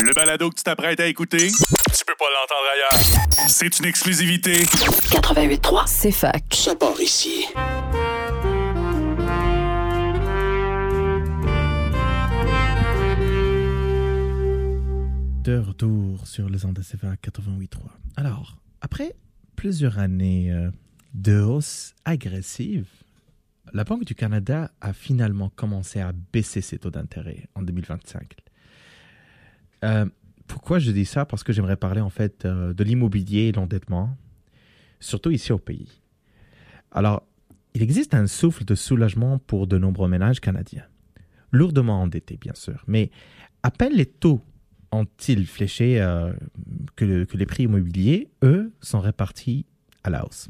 Le balado que tu t'apprêtes à écouter, tu peux pas l'entendre ailleurs. C'est une exclusivité. 88.3, c'est fac. Ça part ici. De retour sur les ondes de CFAC 88.3. Alors, après plusieurs années de hausse agressive, la Banque du Canada a finalement commencé à baisser ses taux d'intérêt en 2025. Pourquoi je dis ça? Parce que j'aimerais parler en fait de l'immobilier et l'endettement, surtout ici au pays. Alors, il existe un souffle de soulagement pour de nombreux ménages canadiens, lourdement endettés bien sûr, mais à peine les taux ont-ils fléché que les prix immobiliers, eux, sont répartis à la hausse.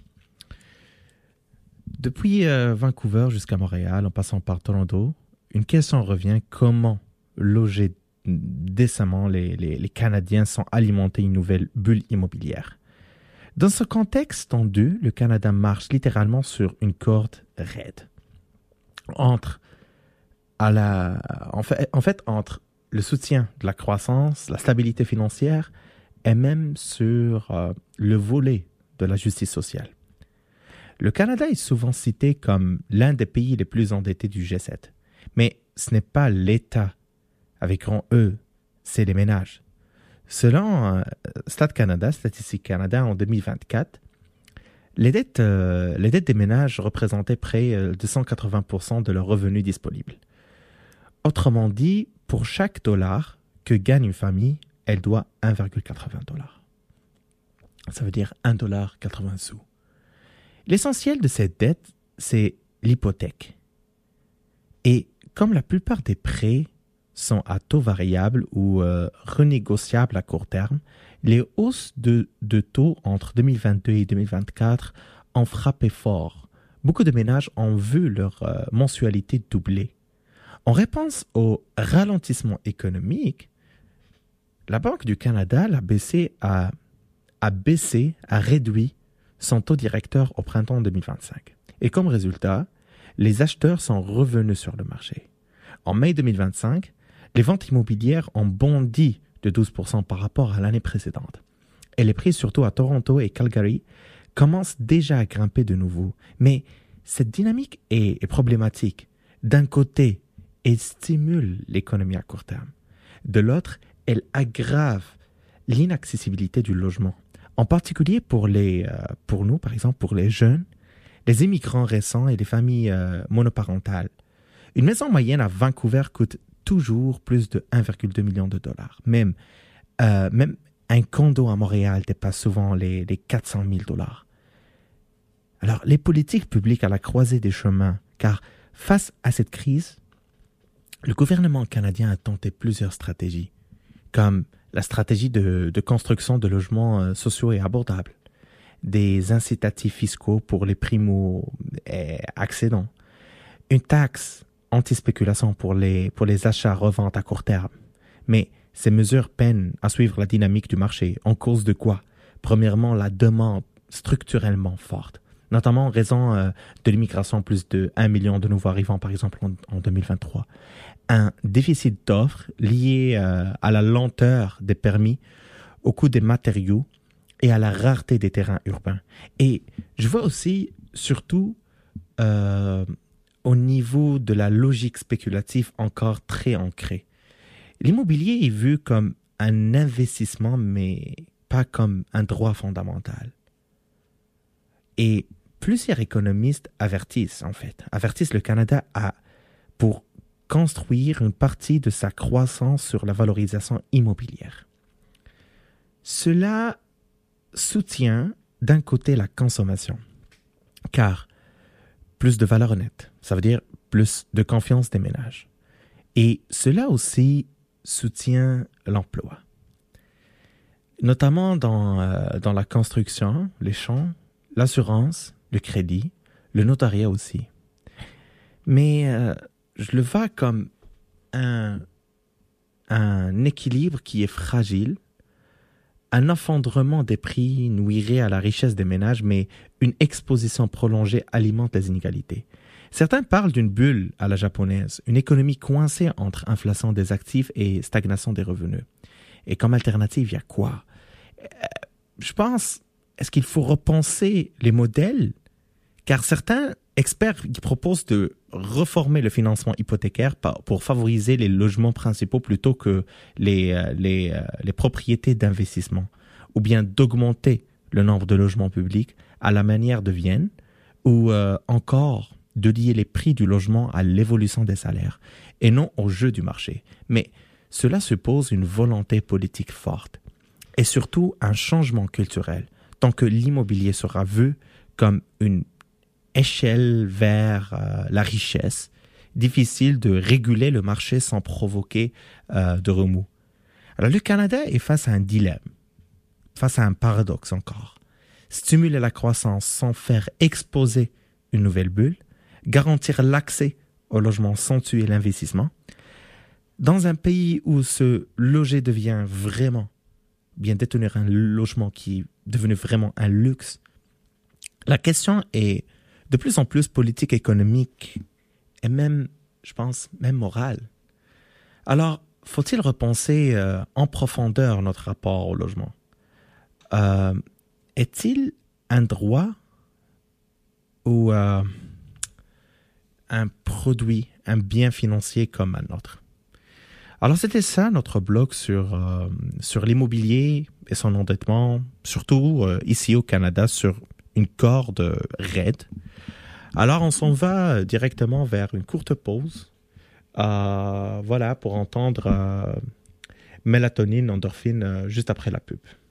Depuis Vancouver jusqu'à Montréal, en passant par Toronto, une question revient: comment loger décemment les Canadiens sans alimenter une nouvelle bulle immobilière? Dans ce contexte tendu, le Canada marche littéralement sur une corde raide. Entre le soutien de la croissance, la stabilité financière et même sur le volet de la justice sociale. Le Canada est souvent cité comme l'un des pays les plus endettés du G7. Mais ce n'est pas l'État avec grand E, c'est les ménages. Selon Statistique Canada en 2024, les dettes des ménages représentaient près de 180% de leurs revenus disponibles. Autrement dit, pour chaque dollar que gagne une famille, elle doit 1,80 $. Ça veut dire 1,80 $. L'essentiel de cette dette, c'est l'hypothèque. Et comme la plupart des prêts sont à taux variable ou renégociables à court terme, les hausses de taux entre 2022 et 2024 ont frappé fort. Beaucoup de ménages ont vu leur mensualité doubler. En réponse au ralentissement économique, la Banque du Canada a réduit son taux directeur au printemps 2025. Et comme résultat, les acheteurs sont revenus sur le marché. En mai 2025, les ventes immobilières ont bondi de 12% par rapport à l'année précédente. Et les prix, surtout à Toronto et Calgary, commencent déjà à grimper de nouveau. Mais cette dynamique est problématique. D'un côté, elle stimule l'économie à court terme. De l'autre, elle aggrave l'inaccessibilité du logement. En particulier pour nous, par exemple, pour les jeunes, les immigrants récents et les familles monoparentales. Une maison moyenne à Vancouver coûte toujours plus de 1,2 million de dollars. Même un condo à Montréal dépasse souvent les 400 000 dollars. Alors, les politiques publiques à la croisée des chemins, car face à cette crise, le gouvernement canadien a tenté plusieurs stratégies, comme la stratégie de construction de logements sociaux et abordables, des incitatifs fiscaux pour les primo-accédants, une taxe anti-spéculation pour les achats-reventes à court terme. Mais ces mesures peinent à suivre la dynamique du marché, en cause de quoi? Premièrement, la demande structurellement forte, notamment en raison de l'immigration, plus de 1 million de nouveaux arrivants, par exemple, en 2023. Un déficit d'offres lié à la lenteur des permis, au coût des matériaux et à la rareté des terrains urbains. Et je vois aussi, surtout, au niveau de la logique spéculative encore très ancrée. L'immobilier est vu comme un investissement, mais pas comme un droit fondamental. Et plusieurs économistes avertissent le Canada pour construire une partie de sa croissance sur la valorisation immobilière. Cela soutient d'un côté la consommation, car plus de valeur nette, ça veut dire plus de confiance des ménages. Et cela aussi soutient l'emploi, notamment dans la construction, les champs, l'assurance, le crédit, le notariat aussi. Mais je le vois comme un équilibre qui est fragile. Un effondrement des prix nuirait à la richesse des ménages, mais une exposition prolongée alimente les inégalités. Certains parlent d'une bulle à la japonaise, une économie coincée entre inflation des actifs et stagnation des revenus. Et comme alternative, il y a quoi? Je pense, est-ce qu'il faut repenser les modèles? Car certains experts qui proposent de reformer le financement hypothécaire pour favoriser les logements principaux plutôt que les propriétés d'investissement, ou bien d'augmenter le nombre de logements publics à la manière de Vienne, ou encore de lier les prix du logement à l'évolution des salaires et non au jeu du marché. Mais cela suppose une volonté politique forte et surtout un changement culturel, tant que l'immobilier sera vu comme une échelle vers la richesse. Difficile de réguler le marché sans provoquer de remous. Alors le Canada est face à un dilemme, face à un paradoxe encore. Stimuler la croissance sans faire exploser une nouvelle bulle, garantir l'accès au logement sans tuer l'investissement. Dans un pays où se loger devient vraiment, bien détenir un logement qui est devenu vraiment un luxe, la question est de plus en plus politique, économique et même, je pense, même morale. Alors, faut-il repenser en profondeur notre rapport au logement? Est-il un droit ou un produit, un bien financier comme un autre? Alors, c'était ça notre blog sur l'immobilier et son endettement, surtout ici au Canada, sur une corde raide. Alors, on s'en va directement vers une courte pause, pour entendre mélatonine, endorphine, juste après la pub.